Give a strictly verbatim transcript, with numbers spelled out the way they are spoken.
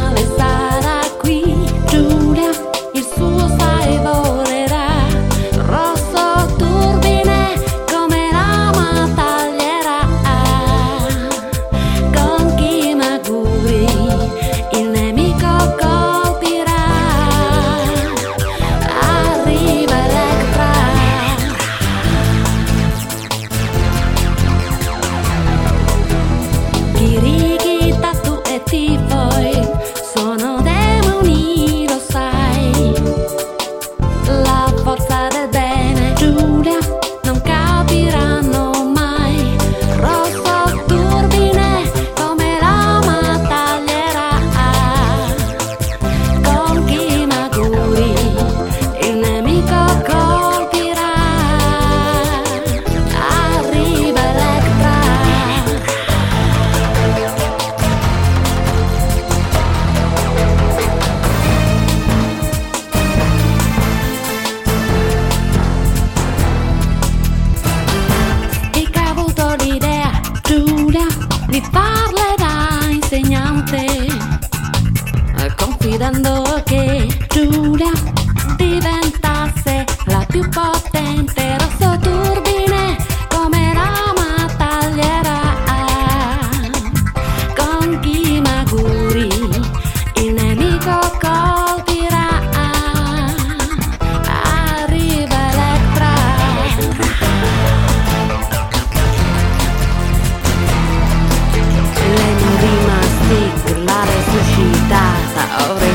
male sarà qui. Giulia, il suo sai volerà. Rosso turbine come lama taglierà. Con chi maguri il nemico colpirà. Arriva Electra. Chirighi, tatu e tifoi sono demoni, lo sai. La forza del bene, Giulia, non capiranno mai. Rosso turbine come lama taglierà. Con chi maguri il nemico colpirà. Arriva Electra. E che ha avuto l'idea, Giulia, di farle da insegnante, confidando che Giulia diventasse la più potente. Rosso turbine come lama taglierà. Con chi maguri il nemico colpirà. Arriva Electra. Lei non rimasti, la resuscitata, ora